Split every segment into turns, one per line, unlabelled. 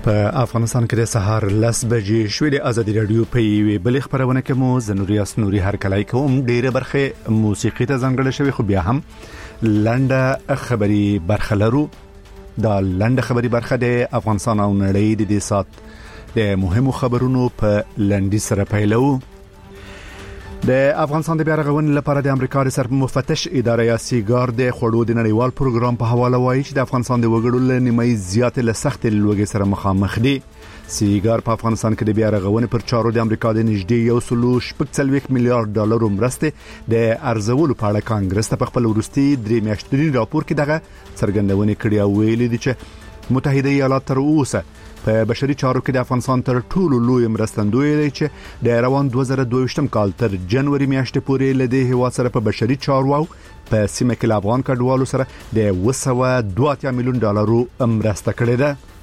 په افغانستان کې د سهار 10 بجې شوې د ازادي رادیو په یوې بل خبرونه کې مو زنوریاس نوري هر کلای کوم ډیره برخه موسیقي ته ځانګړې شوی خو بیا هم لنډه خبري برخه لرو. دا لنډه خبري برخه د افغانستان او نړۍ د دې سات د مهمو خبرونو په لنډي سره پیلو. د افغانستان د بیا رغونې لپاره د امریکا د سرمفتش اداره یا سیګار د خړو د نړیوال پروګرام په حواله وایي چې د افغانستان د وګړو له نیمه زیات له سخت لوګي سره مخامخ دي. سیګار په افغانستان کې د بیا رغونې پر چارو د امریکا د نږدې 1.4 میلیارډ ډالر مرسته د ارزولو په اړه کانګرس ته په خپل ورستي 3 میاشتنی راپور کې دغه څرګندونه کړې او ویلي دي چې متحده ایالات تر اوسه په بشري چارو کې د افغانستان تر ټولو لوی مرستندوی دی چې د روان 2022 کال تر جنوري میاشتې پورې له دې هوا سره په بشري چارو په سیمه کې افغان کډوالو سره د 202 میلیون ډالرو مرسته کړې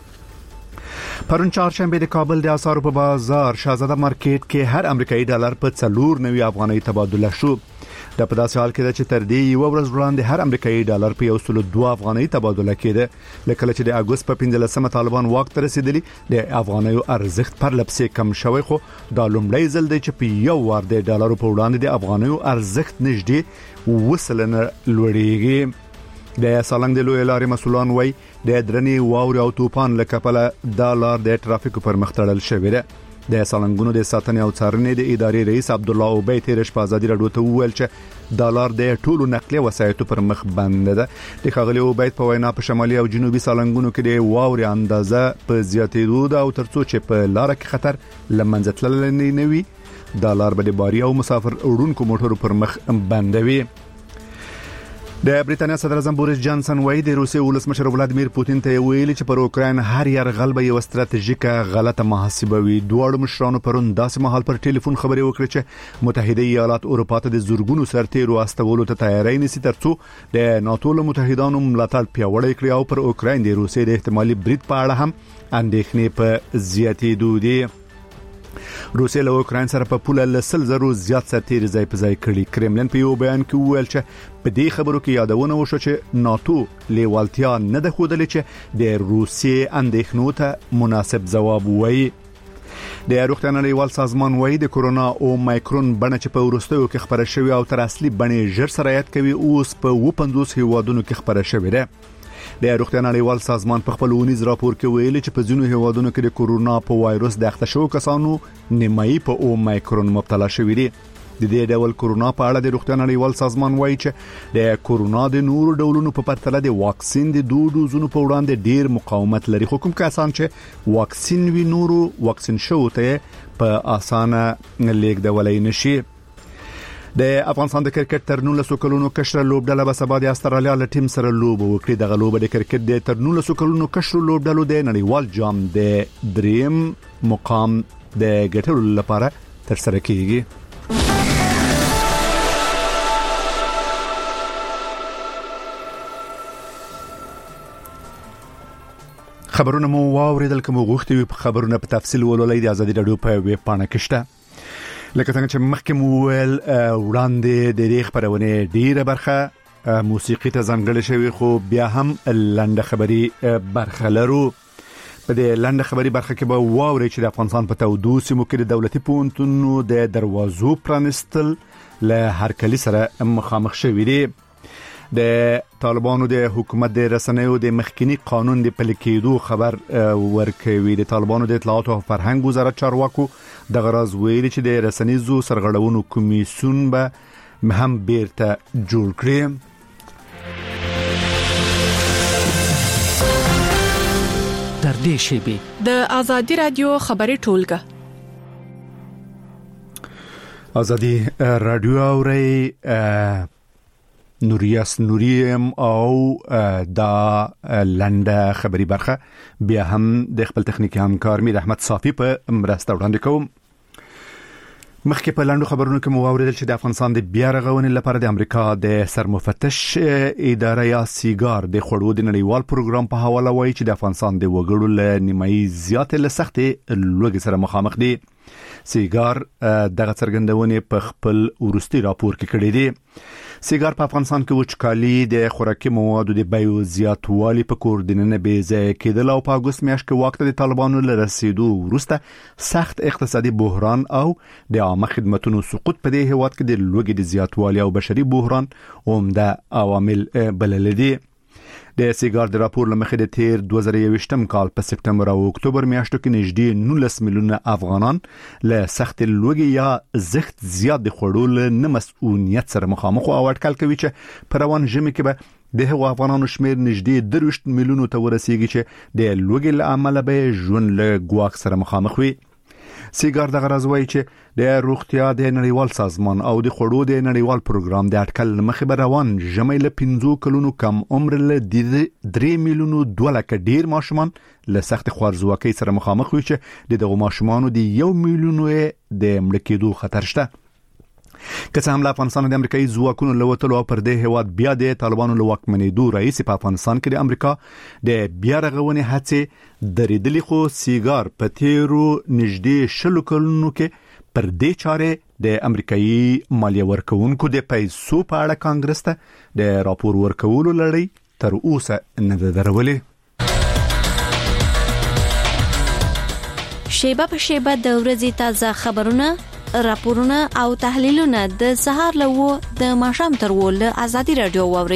ده. پرون چهارشنبه د کابل د اسعارو په بازار شاهزاده مارکیټ کې هر امریکایي ډالر په 490 افغاني تبادله شو. د په داسې حال کې چې تر دې یو ورځ وړاندې هر امریکایي ډالر په 102 افغاني تبادله کېده. لکه چې د اگست په 15مه طالبان واک ته رسیدلی د افغاني ارزښت پر لپسې کم شوی خو دا لومړی ځل دی چې په یو ور د ډالرو په وړاندې د افغاني ارزښت نږدې وسلنه لوړیږي. د سالنګ د لوی لارې مسولان وای د درنې واوري او طوفان لکپله ډالر د ټرافیک پر مخ تړل شوی دی. د سالنګونو د ساتنې او څارنې د ادارې رئیس عبد الله اوبی تیرش په ازادي راډیو ته وویل چې ډالر د ټولو نقلیه وسایطو پر مخ بند ده. د ښاغلي اوبی په وینا په شمالي او جنوبي سالنګونو کې د واوري اندازه په زیاتېدو ده او ترڅو چې په لار کې خطر لمنځه تللی نه وي ډالر به د باري او مسافر وړونکو موټرو پر مخ بندوي. د بریټانیا صدر اعظم بوریس جانسن وایي د روسیې ولسمشر ولادیمیر پوتین ته ویلي چې پر اوکراین هر یرغل به یو ستراتیژیکه غلطه محاسبه وي. دوه مشرانو پرون داسې مهال پر ټلیفون خبرې وکړې چې متحده ایالات اروپا ته د زورګونو سرتیرو استولو ته تیاری نیسي ترڅو د ناتو له متحدانو ملاتړ پیاوړی کړي او پر اوکراین د روسیې د احتمالي برید په اړه هم اندېښنې په زیاتېدو دي. روسیه له اوکراین سره په پوله له 100 زیات سرتیري ځای په ځای کړي. کرملین په یو بیان کې وویل چې په دې خبرو کې یادونه وشو چې ناتو لیوالتیا نه ده ښودلې چې د روسیې اندېښنو ته مناسب ځواب وایي. د روغتیا نړیوال سازمان وایي د کورونا او مایکرون بڼه چې په ورستیو کې خبره شوې او تر اصلي بڼې ژر سرایت کوي اوس په 50 هیوادونو کې خبره شوې ده. د روغتیا نړیوال سازمان په خپل ونیز راپور کې ویلي چې په ځینو هیوادونو کې د کورونا په وایروس د اخته شوو کسانو نیمایي په اومایکرون مبتلا شوي دي. د دې ډول کورونا په اړه د روغتیا نړیوال سازمان وایي چې د کورونا د نورو ډولونو په پرتله د واکسین د دوه ډوزونو په وړاندې ډیر مقاومت لري. خو کوم کسان چې واکسین وی نورو واکسین شوو ته په اسانه لیږدولای نشي. د افغانستان د کرکټ تر 19 کلونو کشر لوبډله به سبا د استرالیا له ټیم سره لوب وکړي. د غلوب د کرکټ د تر 19 کلونو کشر لوبډلو د نړیوال جام د دریم مقام د ګټلو لپاره تر سره کیږي. خبرونه مو واوریدل کوم غوښتي په خبرونه په تفصیل ولولئ د ازادي رادیو په ویب پاڼه کې شته. لکه څنګه چې مخکې مو ویل وړاندې د دې خبرونه ډیره برخه موسیقي ته ځانګړې شوی خو بیا هم لنډه خبري برخه لرو. په دې لنډه خبري برخه کې به واوري چې د افغانستان په تودو سیمو کې د دولتي پونتونو د دروازو پرانستل له هرکلي سره مخامخ شوي دي. د طالبانو د حکومت د رسنیو د مخکنی قانون د پلي کېدو خبر ورکوي. د طالبانو د اطلاعات او فرهنګ وزارت چارواکو د غرض ویلي چې د رسنیزو سرغړونو کمیسیون به هم بیرته جوړ کړي.
تر دې شیبې
د ازادي رادیو خبري ټولګه
ازادي رادیو اوري نوریاس نوریم او دا لنډه خبري برخه بیا هم د خپل تخنیکی همکار میر احمد صافی په مرسته وړاندې کوم. مخکې په لاندو خبرونو کې مو اوریدل چې د افغانستان د بیا رغونې لپاره د امریکا د سرمفتش اداره یا سیګار د خړو د نړیوال پروګرام په حواله وایي چې د افغانستان د وګړو له نیمایي زیات له سختې لوګي سره مخامخ دي. سیګار دغه څرګندونې په خپل ورستي راپور کې کړې دي. سیګار په افغانستان کې وچکالي د خوراکي موادو د بیو زیاتوالي په کور دننه بې ځای کېدل او په اګوست میاشت کې واک ته د طالبانو له رسیدو وروسته سخت اقتصادي بحران او د عامه خدماتو سقوط په دې هیواد کې د لوږې د زیاتوالي او بشري بحران عمده عوامل بلل دي. د سیګار د راپور لمخې د تیر 2021 کال په سپتمبر او اکتوبر میاشتو کې نږدې 19 میلیونه افغانان له سخت لوږې یا زخت زیات د خوړو نه مسؤلیت سره مخامخ او اټکل کوي چې په روان ژمي کې به د هغو افغانانو شمیر نږدې 30 میلیونو ته ورسیږي چې د لوږې له امله به ژوند له ګواښ سره مخامخ وي. سیګار دغه راز وایي چې د روغتیا د نړیوال سازمان او د خوړو د نړیوال پروګرام د اټکل مخې به روان ژمي له 15 کلونو کم عمر له 3 میلیونو 2 لکه ډیر ماشومان له سخت خوارځواکۍ سره مخامخ وي چې دغه ماشومانو د 1 میلیونو د مړ کېدو خطر شته. که څه هم له افغانستان د امریکایي ځواکونو له وتلو او پر دې هیواد بیا د طالبانو له واکمنېدو رئیس په افغانستان کې د امریکا د بیا رغونې هڅې درېدلې، خو سیګار په تیرو نږدې 10 کلونو کې پر دې چارې د امریکایي مالیه ورکوونکو د پیسو په اړه کانګرس ته د راپور ورکولو لړۍ تر اوسه نه ده درولې.
شیبه په شیبه د ورځې تازه خبرونه، راپورونه او تحلیلونه د سهار له د ماښام تر له ازادي رادیو واوري.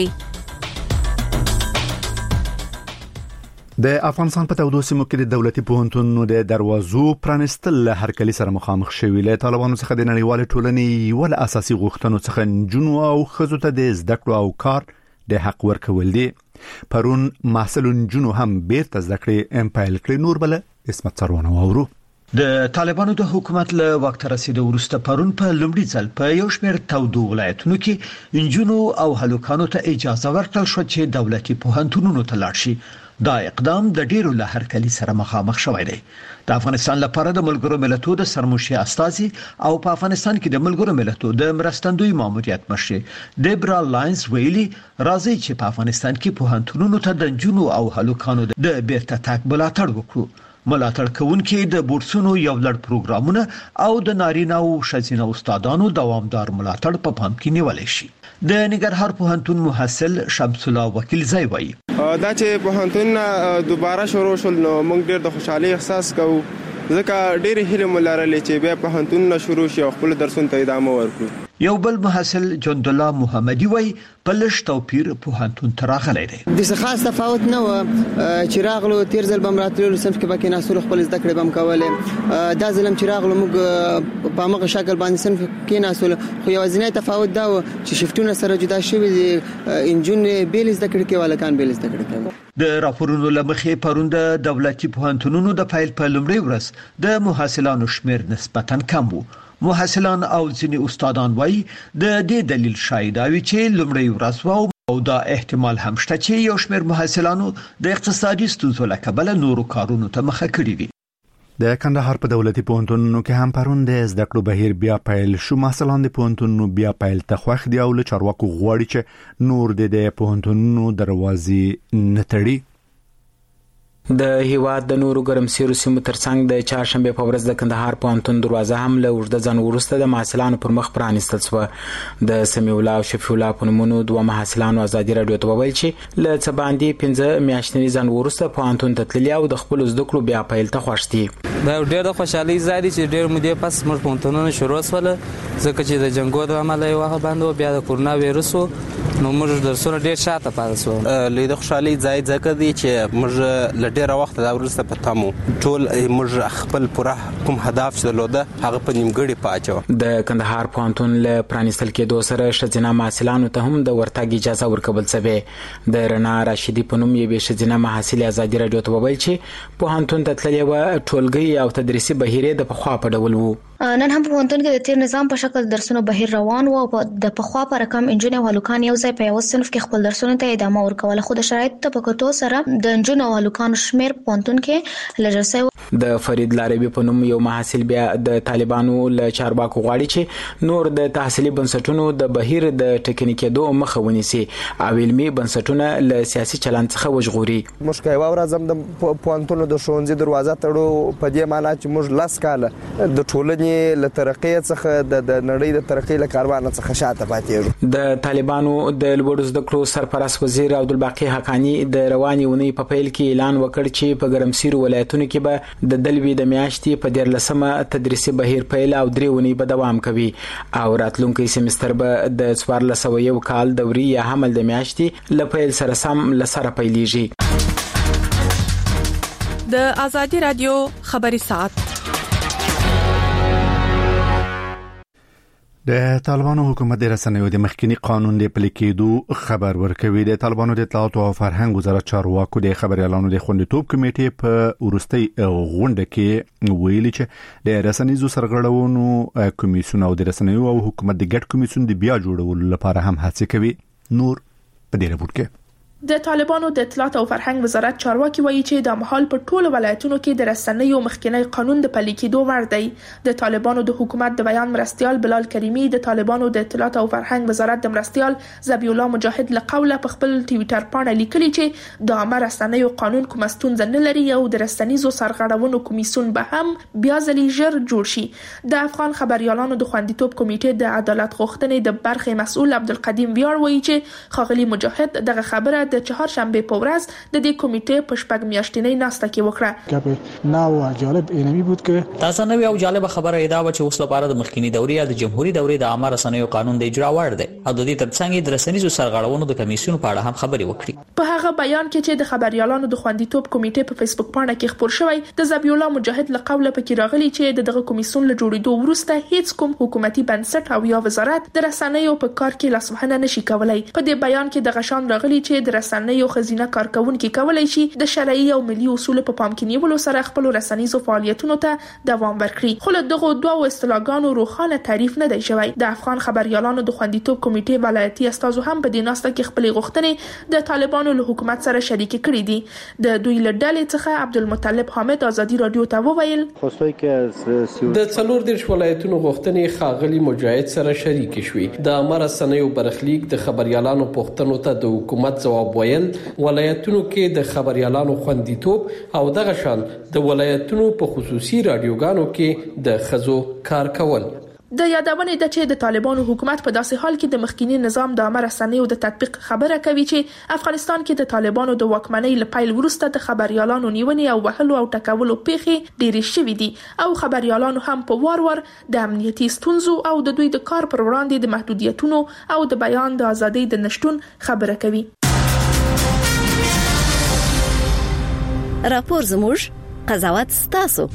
د افغانستان په تودو سیمو کې د دولتي پوهنتونونو د دروازو پرانستل له هرکلي سره مخامخ شوي. له طالبانو څخه د نړیوال ټولنې یو له اساسي غوښتنو څخه نجونو او ښځو ته د زده کړو او کار د حق ورکول دي. پرون محصل نجونو هم بیرته زده کړې امپایل کړې. نور بل اسمت سروانه واورو.
د طالبانو د حکومت له وخت رسیدو وروسته پرون په لومړي ځل په یو شمېر تودو ولایتونو کې انجونو او هلوکانو ته اجازه ورکړل شو چې دولتي پوهنتونونو ته لاړ شي. دا اقدام د ډیرو له هرکلي سره مخامخ شوی دی. د افغانستان لپاره د ملګرو ملتونو د سرمشي استازي او په افغانستان کې د ملګرو ملتونو د مرستندوی ماموریت مشر دیبرا لاینز ویلي راځي چې په افغانستان کې پوهنتونونو ته د انجونو او هلوکانو د بیرته تګ ملاتړ وکړو. ملاتړ کوونکي د بورسونو یو لړ پروګرامونه او د نارینه او ښځینه استادانو دوامدار ملاتړ په پام کې نیول شي. د ننګرهار پوهنتون محصل شمس الله وکیل ځای وایي
دا چې پوهنتون دوباره شروع شول نو موږ ډېر د خوشحالي احساس کوو، ځکه ډېر هیله مولارلې چې بیا پوهنتون شروع شي او خپل درسونه ته ادامه ورکړو.
یو بل محصل جند الله محمدي وایي په لږ توپیر پوهنتون ته راغلی دی.
د خاص تفاوت نه و چې راغلو تیر ځل بم راتلو صنف کې باکې ناسور خپل زده کړې بم کولې. دا ځلم چې راغلو موږ په هغه شکل باندې صنف کې ناسول، خو یو ځینې تفاوت دا و چې شفتونه سره جدا شوي دي. انجن بیل زده کړې کې ولکان بیل زده کړې کوي.
د راپورونو لمخې پرون د دولتي پوهنتونونو د فایل په لومړي ورځ د محصلانو شمیر نسبتاً کم وو. محصلان او ځینې استادان وایي د دې دلیل شاید وي چې لومړی ورځ وو او دا احتمال هم شته چې یو شمېر محصلانو د اقتصادي ستونزو له کبله نورو کارونو ته مخه کړې وي.
د کندهار په دولتي پوهنتونونو کې هم پرون د زده کړو بهیر بیا پیل شو. محصلان د پوهنتونونو بیا پیل ته خوښ دي او له چارواکو غواړي چې نور د پوهنتونونو دروازې نه تړي.
د هیواد د نورو ګرمسیرو سیمو ترڅنګ د چهارشنبه په ورځ د کندهار پوهنتون دروازه هم له اوږده ځنډ وروسته د محصلانو پر مخ پرانیستل شوه. د سمیع الله او شفیع الله په نومونو دوه محصلانو ازادي رادیو ته وویل چې له څه باندې 15 میاشتني ځنډ وروسته پوهنتون ته تللي او د خپل زده کړو بیا پیل ته خوښ دي.
دا ډېر د خوشحالۍ ځای دی چې ډېر مودې پس موږ پوهنتونونه شروع شول، ځکه چې د جنګو د عمله یې وخت باندې بیا د کورونا وایرس نو موږ درسونه ډېر شاته پاتې شو.
لید خوشحالۍ ځای ځکه دی چې موږ له ډېره وخت دا ورسته پتامو ټول موږ خپل پوره کوم هدف درلوده هغه په نیمګړی پاچو.
د کندهار پوهنتون له پرانیستل کېدو سره ښځینه محصلانو ته هم د ورتګ اجازه ورکول شوې. د رڼا راشدي په نوم یوې ښځینه محصلې ازادي رادیو ته وویل چې پوهنتون ته تللې وه ټولګي او تدریسي بهیر د پخوا په ډول وو.
نن هم په پوهنتون کې د تیر نظام په شکل درسونه بهیر روان وو او د پخوا پر رقم انجن او هلوکان یو ځای په یو صنف کې خپل درسونه ته ادامه ورکول، خو د شرایطو ته په کتو سره د انجن او هلوکان شمیر پوهنتون کې لږ
د فرید لاروی په نوم یو محصل بیا د طالبانو له چارواکو غواړي چې نور د تحصیلي بنسټونو د بهیر د ټکنیکېدو مخه ونیسي او علمي بنسټونه له سیاسي چلند څخه وژغوري.
موږ یو ورځ د پوهنتون د ښوونځي دروازه تړو په دې معنی چې موږ لاس کاله د ټولنې
ځینې له ترقۍ څخه د نړۍ د ترقۍ له کاروان څخه شاته پاتې.
د طالبانو د لوړو زده کړو سرپرست وزیر عبدالباقي حقانی د رواني ونې په پیل کې اعلان وکړ چې په ګرمسیرو ولایتونو کې به د دلوي د میاشتې په 14مه تدریسي بهیر پیل او 3 ونې به دوام کوي او راتلونکي سمستر به د 1401 کال دوري یا حمل د میاشتې لپیل سره سم لسره پیلېږي.
د آزادي رادیو خبري ساعت.
د طالبانو حکومت د رسنیو د مخکنی قانون د پلي کېدو خبر ورکوي. د طالبانو د اطلاعات او فرهنګ وزارت چارواکو د خبريالانو د خوندیتوب کمیټې په ورستۍ غونډه کې ویلي چې د رسنیزو سرغړونو کمیسیون او د رسنیو او حکومت د ګډ کمیسیون د بیا جوړولو لپاره هم هڅه کوي. نور په دې رپورت کې
د طالبانو د اطلاعات او فرهنګ وزارت چارواکي وایي چې د محل په ټولو ولایتونو کې د رسنیو مخکنی قانون د پلي کېدو وړ دی. د طالبانو د حکومت د بیان مرستيال بلال کریمی د طالبانو د اطلاعات او فرهنګ وزارت د مرستيال ذبیح الله مجاهد لقوله په خپل ټویټر باندې لیکلي چې د عامه رسنیو قانون کوم ستونزه نه لري او د رسنیزو سرغړونو کمیسیون به هم بیا ځلې ژر جوړ شي. د افغان خبريالانو د خوندیتوب کمیټې د عدالت غوښتنې د برخې مسؤل عبدالقدیم ویار وایي چې خاغلی مجاهد دغه خبره د چهارشنبه په ورځ د دې کمیټې په شپږ میاشتنۍ ناسته کې وکړه.
نو جالب اینمی بود که تاسو نوې او جالب خبره ادا و چې اوس لپاره د مخکینی دورې یا د جمهوریت دورې د عامه رسنیو قانون د اجرا وړ دی او د دې ترڅنګ د رسنیزو سرغړونو د کمیسیون په اړه هم خبرې وکړي.
په هغه بیان کې چې د خبريالانو د خوندیتوب کمیټې په فیسبوک باندې کې خبر شوی د ذبیح الله مجاهد لقوله پکې راغلي چې دغه کمیسیون له جوړېدو وروسته هیڅ کوم حکومتي بنسټ او یا وزارت د رسنیو په کار کې لاسوهنه نشي کولای. په دې بیان کې د غشان راغلي چې د رسنیو خزینه کارکونکو کولای شي د شرعي او ملي اصول په پام کې نیولو سره خپل رسنیزو فعالیتونو ته دوام ورکړي. خو له دغه دوه اصطلاحګانو روښانه تعریف نه دی شوی. د افغان خبريالانو د خوندیتوب کمیټې ولایتي استازو هم په دې ناسته کې خپل غوښتنې د طالبانو له حکومت سره شریک کړي دي. د دوی له ډلې څخه عبدالمطلب حامد آزادي رادیو ته وویل
د څلور دیرش ولایتونو غوښتنې خاغلی مجاهد سره شریک شوي. د عامه رسنیو برخلیک د خبريالانو پوښتنو ته د حکومت ځواب ویل، ولایتونو کې د خبريالانو خوندیتوب او دغه شان د ولایتونو په خصوصي رادیوګانو کې د خزو کار کول.
د یادونې د چې د طالبانو حکومت په داسې حال کې د مخکینی نظام د عامه رسنیو د تطبیق خبره کوي چې افغانستان کې د طالبانو د واکمنۍ لپاره وروسته د خبريالانو نیونې او وهلو او ټکولو پیښې ډېرې شوې دي او خبريالانو هم په وار د امنیتي ستونزو او د دوی د کار پر وړاندې د محدودیتونو او د بیان د ازادۍ د نشټون خبره کوي.
راپور زموږ قضاوت ستاسو.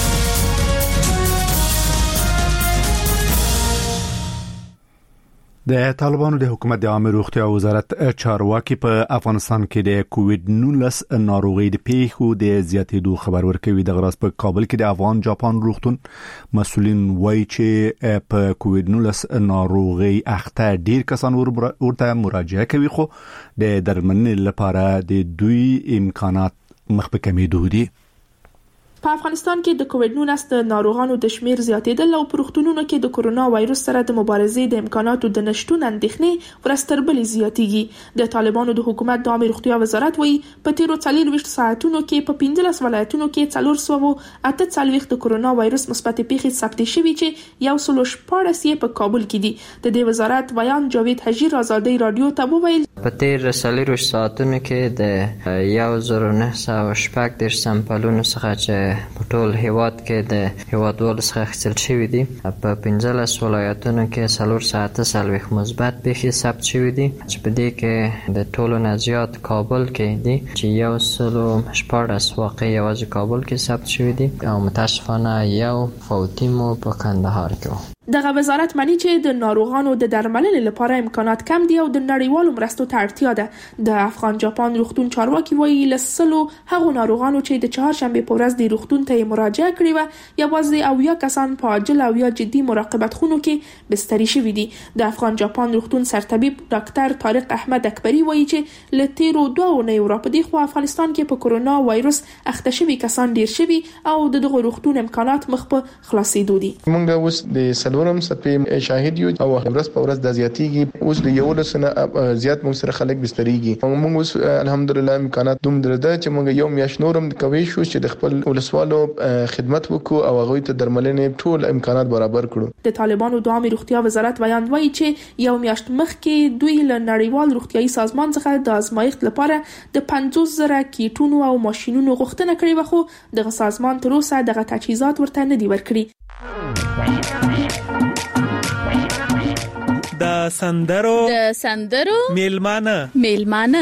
د طالبانو د حکومت د عامه روغتیا وزارت چارواکي په افغانستان کې د کووډ-19 ناروغي د پیښو د زیاتېدو خبر ورکوي. د غراس په کابل کې د افغان جاپان روغتون مسولین وایي چې په کووډ-19 ناروغي اخته ډیر کسان ورته مراجعه کوي خو د درملنې لپاره د دوی امکانات مخ په کمیدو دي.
په افغانستان کې د کووډ-19 ناروغانو د شمیر زیاتېدل او په روغتونونو کې د کورونا وایروس سره د مبارزې د امکاناتو د نشټون اندېښنې ورستربلې زیاتېږي. د طالبانو د حکومت د عامه روغتیا وزارت وایي په تیرو 24 ساعتونو کې په 15 ولایتونو کې 448 د کورونا وایروس مثبت پیښې ثبت شوي چې 114 یې په کابل کې دي. د دې وزارت بیان جاوید حجیر آزادۍ رادیو ته وویل
په تیر 24 ساعتونو کې د 1918 سمپلونو څخه چې په ټول هیواد کې د هیوادوالو څخه اخیستل شوي دي په 15 ولایتونو کې 440 مثبت پیښې ثبت شوي دي چې په دې کې د ټولو نه زیات کابل کې دي چې 114 واقع یوازې کابل کې ثبت شوي دي او متاسفانه یو فوتي مو په کندهار کې و.
دغه وزارت مانی چې د ناروغانو د درملنې لپاره امکانات کم دي او د نړیوالو مرستو ته اړتیا ده. د افغان جاپان روغتون چارواکي وایي لسلو هغو ناروغانو چې د چهارشنبه په ورځ د روغتون ته مراجعه کړې و یوازې 80 کسان په عاجل او یا جدي مراقبت خونو کې بستري شوي دي. د افغان جاپان روغتون سرطبيب ډاکټر طارق احمد اکبری وایي چې ل تیرو 2 اونیو راپدې خو افغانستان کې په کورونا وایروس اخته شوي کسان ډیر شوي او دغه روغتون امکانات مخ په خلاصېدو دي.
موږ اوس د نورم سپې شاهد یو او ورځ په ورځ د زیاتیږي. اوس د یو لسنه زیات موږ سره خلک بستريږي. موږ اوس الحمدلله امکانات دوم درده چې موږ یو میاش نورم کوي شو چې د خپل ولسوالو خدمت وکړو او هغه ته درملنې ټول امکانات برابر کړو.
د طالبانو د عامه روغتیا وزارت بیان وایي چې یو میاشت مخکې دوی له نړیوال روغتیايي سازمان څخه د آزمایښت لپاره د 50,000 کیټونو او ماشينونو غوښتنه کړې و، خو دغه سازمان تر اوسه دغه تجهیزات ورته نه دي ورکړي.
د سندرو میلمانه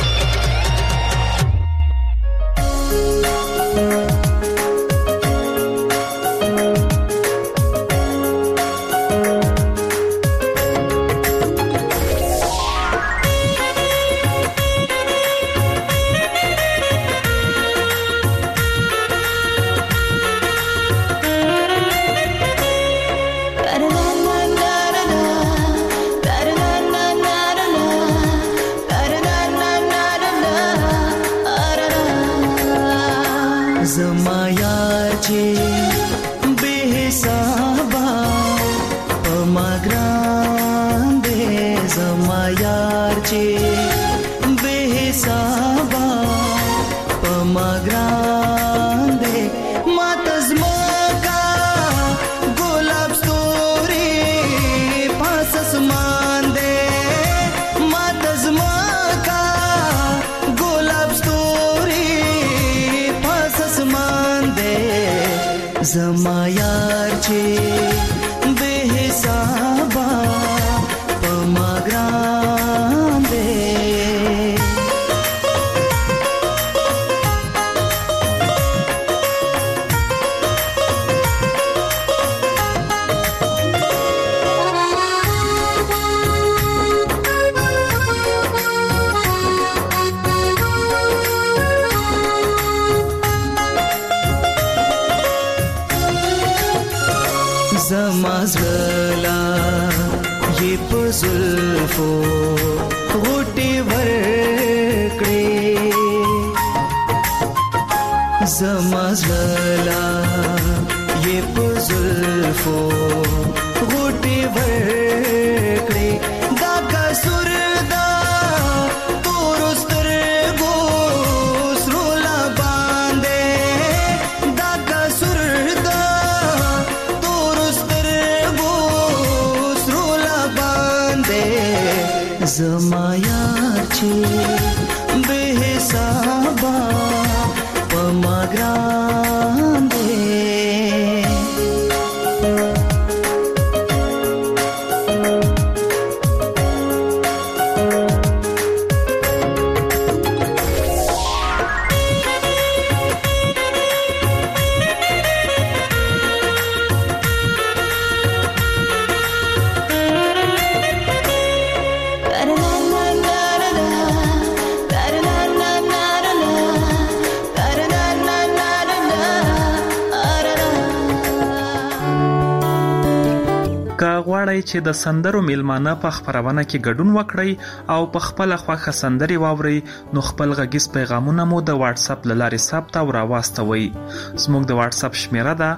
چې د سندرو میلمانه په خبرونه کې ګډون وکړي او په خپل خوښه سندري واوري، نو خپل غږیز پیغامونه مو د واتس اپ لارې ثبت او راوستوي. زموږ د واتس اپ شمیره ده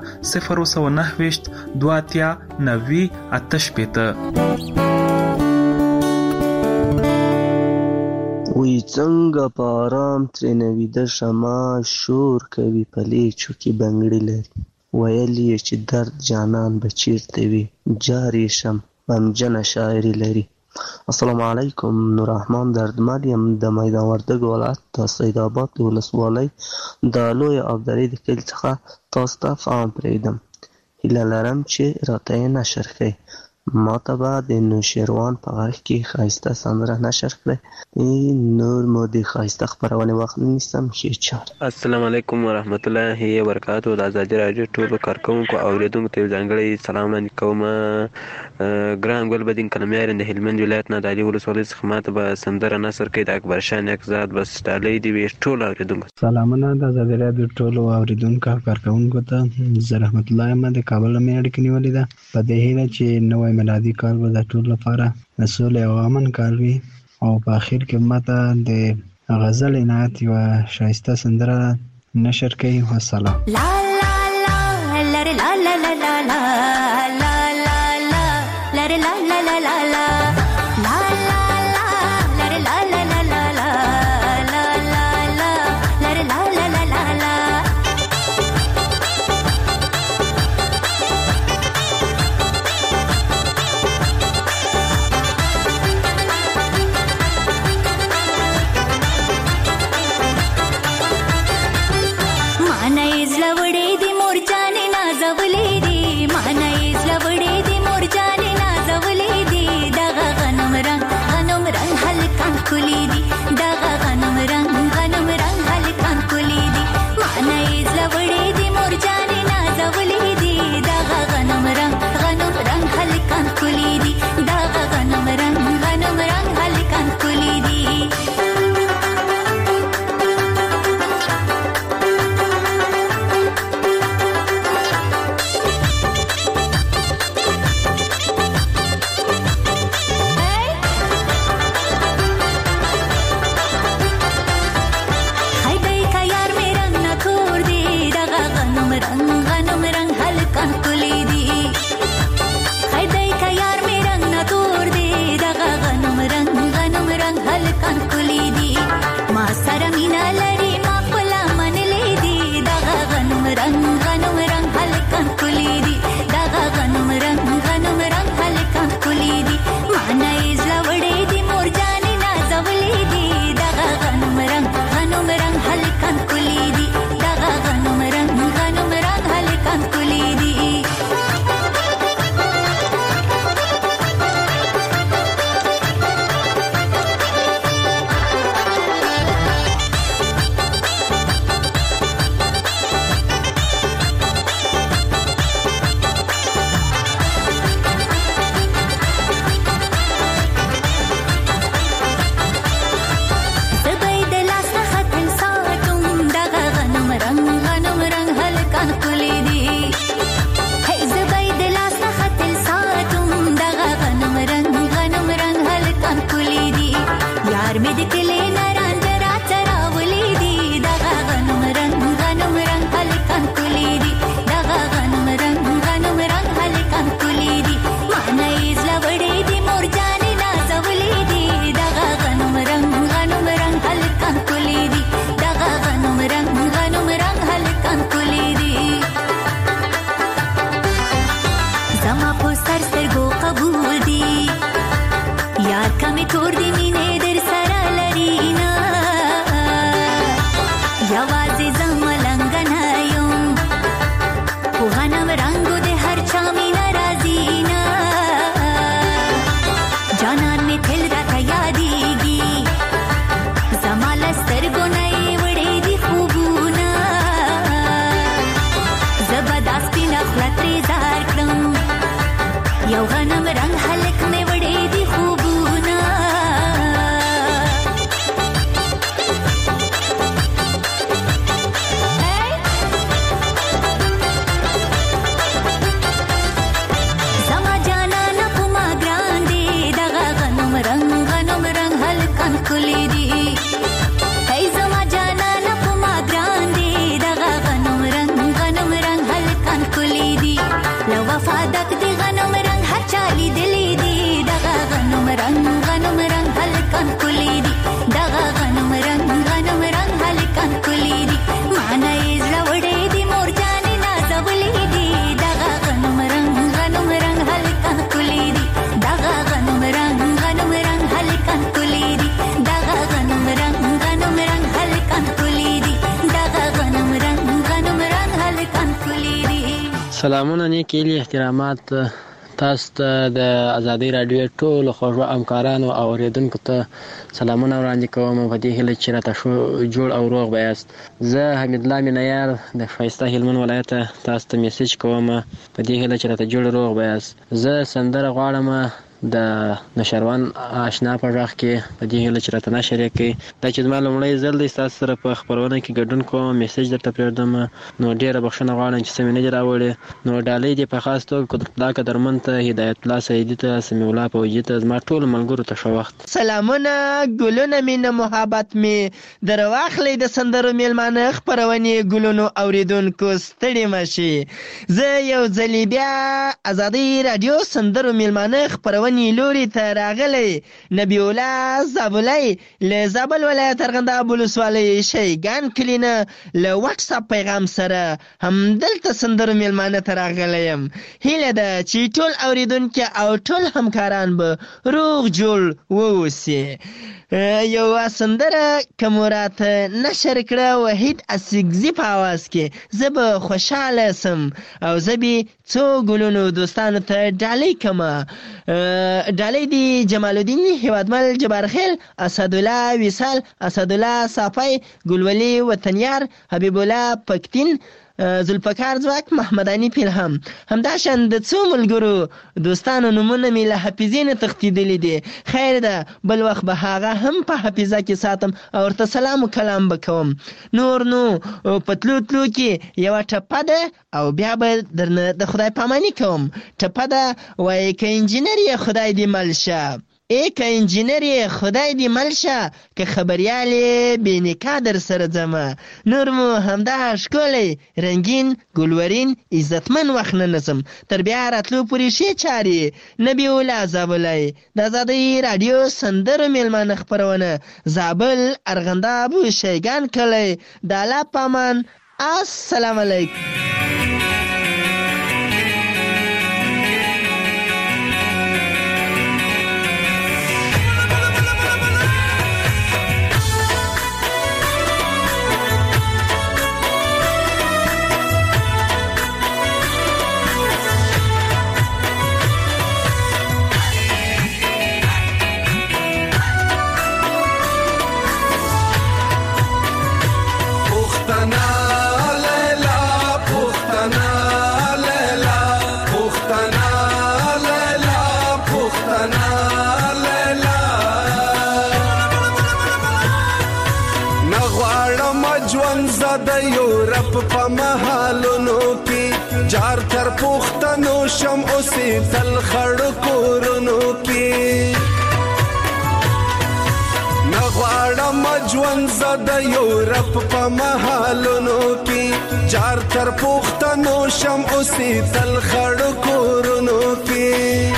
029 2 90 88.
وی څنګه په آرام ترېنوي د شما شور کوي پلیچو کې بنګړي لري، ویلی چې درد جانان بچیرته وي جاری شم غمجنه شاعري لري. السلام علیکم، نور رحمان دردمل یم د میدان وردګ ولایت د سید آباد د ولسوالۍ د لوی ابداري د کلي څخه تاسو ته فهم پرېږدم. هیله لرم چې راته یې نشر کړئ. ما ته به د نوشیروان په غږ کې ښایسته سندره نشر کړئ. نور مو د ښایسته خپرونې وخت نه نیسم. ښې چارې.
السلام علیکم ورحمت الله وبرکاتو. د ازادي راډیو ټولو کارکوونکو او اوریدونکو ته ځانګړی سلام وړاندې کوم. ګران ګل بدین کلمیار د هلمند ولایت نه د علي ولسوالۍ څخه ماته به سندره نثر کړي د اکبر شاه نیکزاد بس ډالۍ دي وي ټول اوریدونکو.
سلامونه د ازادي راډیو ټولو اوریدونکو کارکوونکو ته. زه رحمت الله یم د کابل نه اړیکه نیولې ده په دې هیله چې نوی میلادي کال به د ټولو لپاره د سولې او امن کال وي. او په اخر کې ماته د غزل عنایت یوه ښایسته سندره نشر کوي. والسلام. لا لا لا لا لا لا لا لا لا لا
سلامونه نیک هیلې احترامات تاسو ته د ازادي رادیو ټولو خوږو همکارانو او اوریدونکو ته سلامونه وړاندې کوم په دې هیله چې راته جوړ او روغ به یاست. زه حمید الله مینیار د ښایسته هلمند ولایت تاسو ته میسج کوم په دې هیله چې راته جوړ روغ به یاست. زه سندره غواړم د نشروان آشنا په غږ کې په دې هیله چې راته نشر یې کړي. دا چې زما لومړی ځل دی ستاسو سره په خپرونه کې ګډون کوم، میسج درته پرېږدم، نو ډېره بخښنه غواړم چې سمې نه دي راوړې. نو ډالۍ دې په خاص توګه قدرت الله قدرمن ته، هدایت الله سعیدي ته، سمیع الله فوجي ته، زما ټولو ملګرو ته ښه وخت.
سلامونه، ګلونه مینه محبت می در واخلې د سندرو میلمانه خپرونې ګلونو اوریدونکو ستړي مشي. زه یو ځلې بیا ازادي رادیو سندرو میلمانه خپرونې لوري ته راغلی. نبی الله زابلی له زابل ولایت ارغنداب ولسوالۍ شیګان کلینه له واتس اپ پیغام سره هم دلته سندرو میلمانه ته راغلی یم. هیله ده چې ټول اوریدونکي او ټول همکاران به روغ جوړ واوسي. یو سندره کوم راته نشر کړه وحید اسګزی په आवाज کې، زه به خوشاله سم او زه به څو ګلونو دوستانو ته ډالۍ کوم. ډالۍ دی جمال الدین هیوادمل جبارخیل، اسدالله وصال، اسدالله صافی، ګلولی وطنیار، حبیب الله پکتین، ذوالفقار ځواک، محمدانی پیلهم. همداشان د څو ملګرو دوستانو نومونه مې له حافظې نه تښتېدلي دي. خیر ده بل وخت به هغه هم په حافظه کې ساتم او ورته سلام و کلام به کوم. نور نو په تلو تلو کې یوه ټپه ده او بیا به درنه د خدای پاماني کوم. ټپه ده وایي که انجینر یې خدای دې مل شه، ای که انجینر یې خدای دې مل شه، که خبریال یې بې نکاح در سره ځمه. نور مو همدا ښکلی رنګین ګلورین عزتمن وخت نه نظم. تر بیا راتلو پورې ښې چارې. نبی الله زابلی د ازادۍ راډیو سندرو میلمانه خپرونه، زابل ارغنداب شیګان کلی. د الله په امان. السلام علیکم.
په محلونو کې جار تر پښتنو شم اوسې تل خړ کورونو کې نغواړم ژوند زده یورپ په محلونو کې جار تر پښتنو شم اوسې تل خړ کورونو کې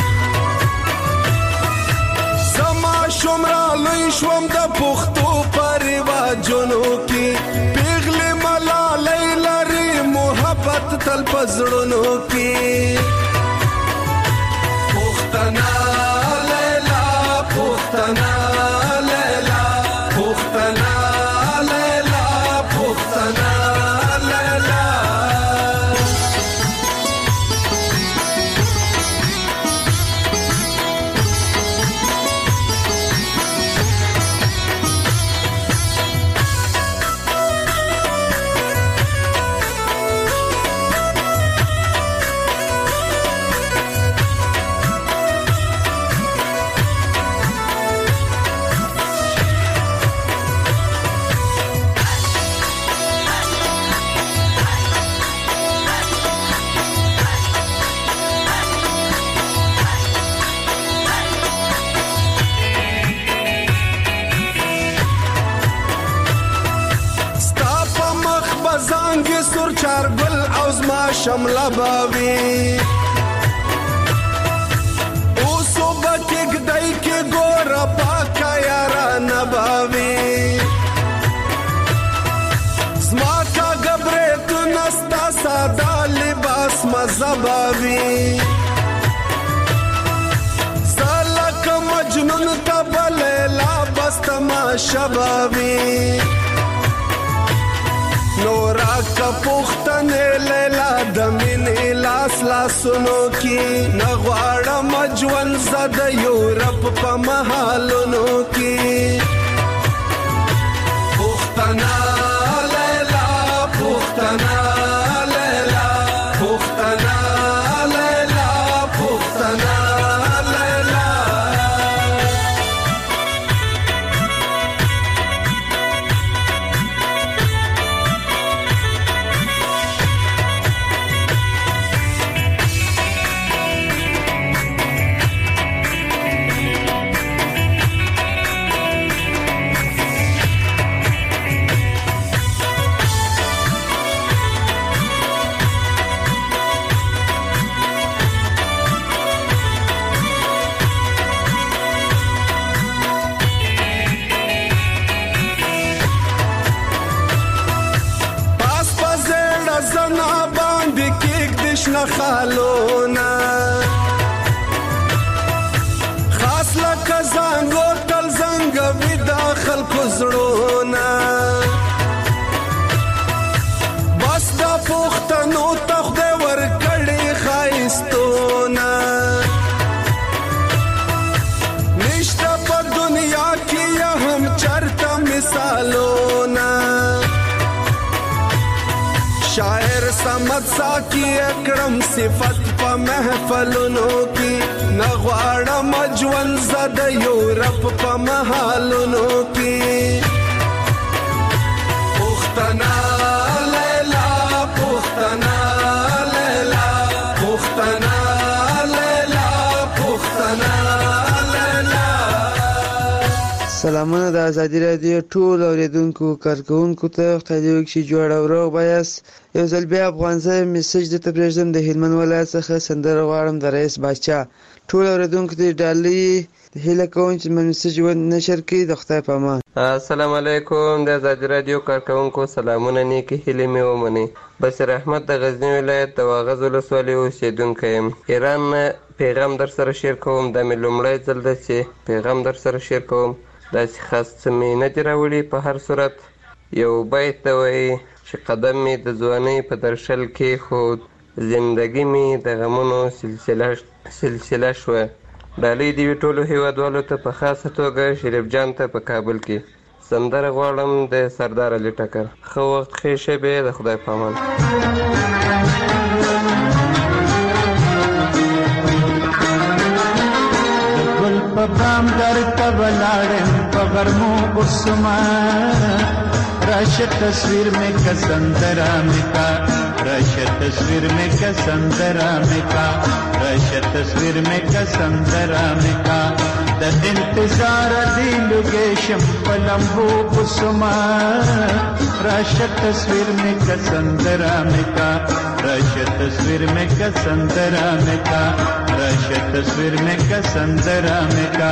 زما شمرا لوی شوم د پښتو په رواجونو کې تل پزړونو کې پښتنا لیلا پښتنا لیلا پښتنا لیلا پښتنا لیلا شمله باوی اوسو بکیگ دای که گورا پاکا یارا نباوی زما کا گبریتو نستا سادا لباس مزباوی سالک مجنون تبلیلا بست ما شباوی نورا کا پختنې لیلا د مینې لاس لاسونو کې نغواړم ژوند زد یورپ په محلونو کې پختنا لیلا پختنا لیلا پختنا لیلا پختنا خالونا خاص لکه زنګو تل زنګ وی داخل کوزړونا بس دا پختنو تخده ور کړي خایستونا نشته په دنیا کې هم چرته مثالونا شاعر سمت ساکی اکرم صفت پا محفلونو کی نغواړم ژوند زد یورپ پا محلونو کی پختنا لیلا پختنا لیلا پختنا لیلا پختنا لیلا.
سلامونه د ازادي رادیو ټول اوریدونکو کارکونکو ته خدای وکړي جوړ او روغ بایاست. یو ځل بیا افغانزه میسج د تبریزم د هلمند ولایت څخه سندره غواړم د رئیس باچا ټول اوریدونکو ته ډالۍ هیله کوم چې میسج و نشر کړي. د خدای په امان.
السلام علیکم د ازادي رادیو کارکونکو سلامونه نیکی هیله مې ومني. بصیر احمد د غزنی ولایت د واغظ ولسوالۍ اوسیدونکی یم. ایران پیغام در سره شیر کوم. دا مې لومړی ځل ده چې پیغام در سره شیر کوم. داسې خاص څه مې نه دي راوړي. په هر صورت یو بیت ته وایي چې قدم مې د ځوانۍ په درشل کېښود، زندګي مې د غمونو سلسله شوه. ډالۍ دې وي ټولو هیوادوالو ته، په خاصه توګه شریف جان ته په کابل کې. سندره غواړم د سردار علي ټکر. ښه وخت ښې شېبې. د خدای په امان.
په بام درته ولاړم په غرمو اوسما راشه تصویر میں کسندرا مکا راشه تصویر میں کسندرا مکا راشه تصویر میں کسندرا مکا د انتظار دی لوګیشم پلمبو اوسما راشه تصویر میں کسندرا مکا راشه تصویر میں کسندرا مکا راشه تصویر میں کسندرا مکا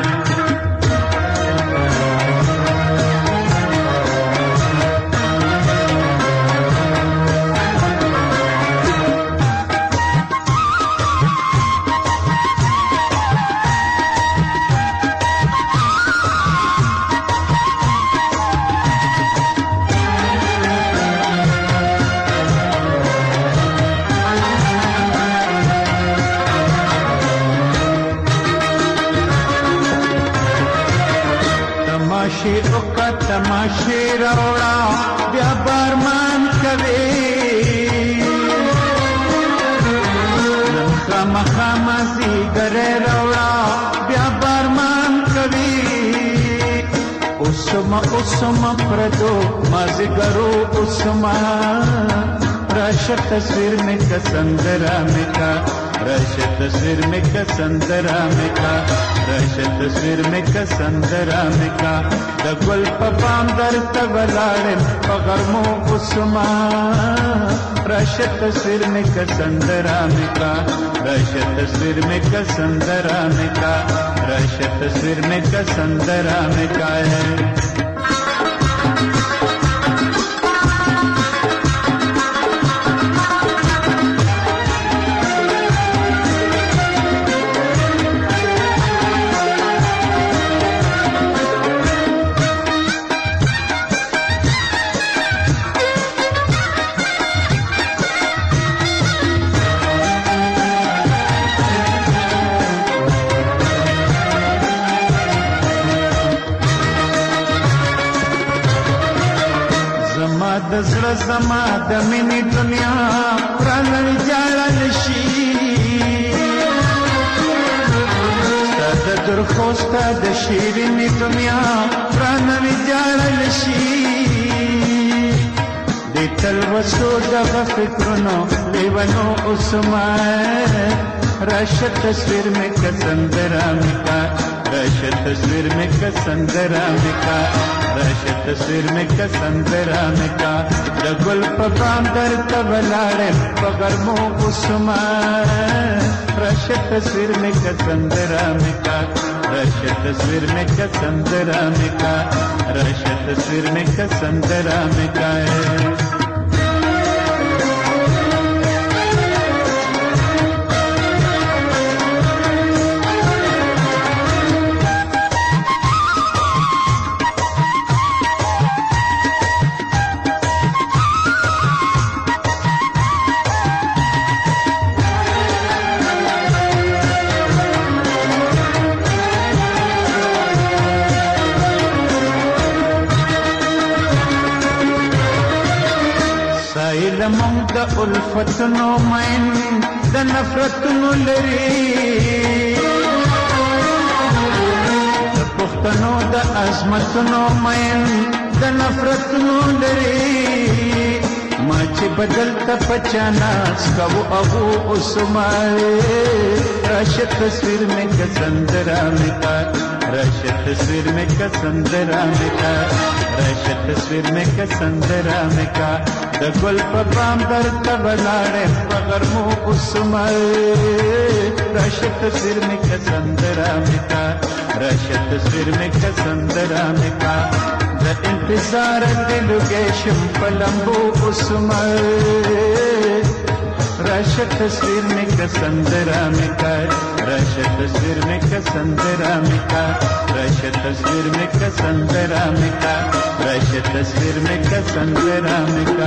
تماشے روڑا بیا بارمان کوي نخا مخاما زیگر روڑا بیا بارمان کوي اسما پردو مازگرو اسما راشه تصویر میں کسندرا مکا راشه تصویر میں کسندرا مکا راشه تصویر میں کسندرا مکا د ګل په بام درته ولاړم په غرمو اوسما راشه تصویر میں کسندرا مکا راشه تصویر میں کسندرا مکا راشه تصویر میں کسندرا مکا د زړه زما د مینې دنیا رانه جاړل شي ستا د درخو ستا د شیرینې دنیا رانه جاړل شي د تلوسو دغه فکرونو لیونو اوسما راشه تصویر مې که سندره مې کا راشه تصویر مې که سندره مې کا راشه تصویر مې که سندره مې کا د ګل په بام درته ولاړم په غرمو اوسما راشه تصویر مې که سندره مې کا راشه تصویر مې که سندره مې کا راشه تصویر مې که سندره مې کا لمونږ د الفتونو مین د نفرتونو لري د پښتنو د عظمتونو مین د نفرتونو لري ما چې بدل ته پچاناس کوو ابو عثمان راشه تصویر مې که سندره مې کا راشه تصویر مې که سندره مې کا راشه تصویر مې که سندره مې کا د ګل په بام درته ولاړم په غرمو اوسما راشه تصویر مې که سندره مې کا راشه تصویر مې که سندره مې کا د انتظار دلوګې شم په لمبو اوسما راشه تصویر مې که سندره مې کا راشه تصویر مې که سندره مې کا راشه تصویر مې که سندره مې کا راشه تصویر مې که سندره مې کا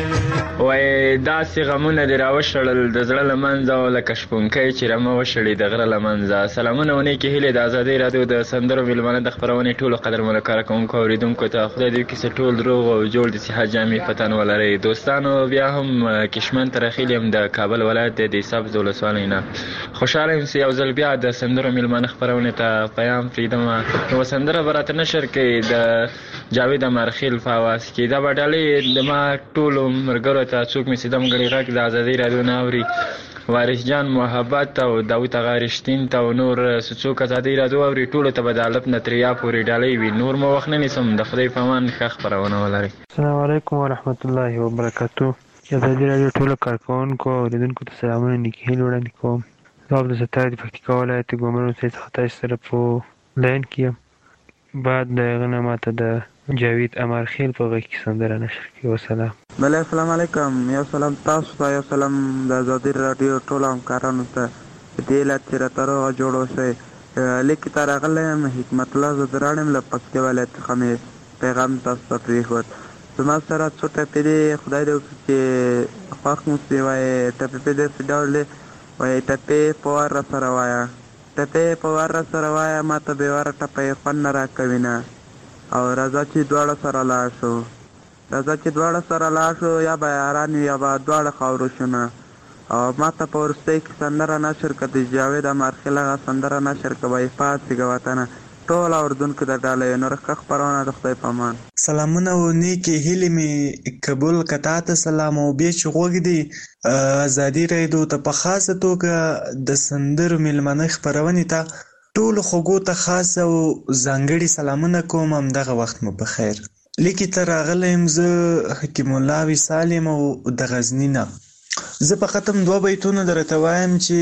وای داسې غمونه دې راوشړل د زړه له منځه او لکه شپونکی چې رمه وشړي د غره له منځه. سلامونه او نیکې هیلې د ازادۍ راډیو د سندرو میلمانه د خپرونې ټولو قدرمنو کارکوونکو اورېدونکو ته خدای دې وکړي چې ټول دروغ او جوړ د صحت جامې په تن ولرئ. دوستانو بیا هم کشمن ته راخیلي یم د کابل ولایت د سبز ولسوالۍ نه. خوشحاله یم چې یو ځل بیا د سندرو میلمانه خپرونې ته پیام پرېږدم. یوه سندره به راته نشر کوي د جاوید امرخیل په اواز کې. دا به ډالۍ د ما ټولو ملګرو ته څوک مې چې دم ګړی غږ د ازادۍ راډیو نه اوري، وارث جان محبت او داود اغا رښتین ته او نور څوک ازادۍ راډیو اوري ټولو ته به د الف نه تر یا پورې ډالۍ وي. نور مو وخت نه نیسم. د خدای په امان ښه خپرونه ولرئ.
السلام علیکم ورحمت الله وبرکاتو. ازادۍ راډیو ټولو کارکوونکو او اورېدونکو ته سلامونه نیکې هیلې وړاندې کوم. زه عبدالستار د پکتیکا ولایت ګومر اوسۍ څخه تاسو سره په لاین کې یم. بعد د هغه نه ماته د جاوید امرخیل په غږ کې سندره نشر کړي. وسلام.
بله السلام علیکم. یو سلام تاسو ته، یو سلام د ازادۍ راډیو ټولو همکارانو ته په دې علت چې راته روغه جوړ اوسئ. لیک ته راغلی یم حکمت الله زدران یم له پکتیا ولایت څخه مې پیغام تاسو ته پرېښود. زما سره څو ټپې دي، خدای دې وکړي چې خوښ مو شي. وایي ټپې په داسې ډول دی، وایي ټپې په وار را سره وایه، ټپې په وار را سره وایه، ما ته بې واره ټپې خوند نه راکوي نه. او راځه چې دواړه سره لاړ شو، راځه چې دواړه سره لاړ شو، یا به یاران وي یا به دواړه خاورو شو نه. او ما ته په وروستۍ کې سندره نشر کړه د جاوید امرخیل هغه سندره نشر کړه وایي پاڅېږه وطنه. ټول اورېدونکو ته ډالۍ نور ښه خپرونه د خدای په امان.
سلامونه او نیکې هیلې مې قبول کتا ته سلام او بیا چې غوږ دی ازادي راډیو ته په خاصه توګه د سندرو میلمانه خپرونې ته ټولو خوږو ته خاص او ځانګړي سلامونه کوم. همدغه وخت مو په خیر. لیکې ته راغلی یم زه حکیم الله وصال یم او د غزني نه. زه په ختم 2 بیتونه درته وایم چې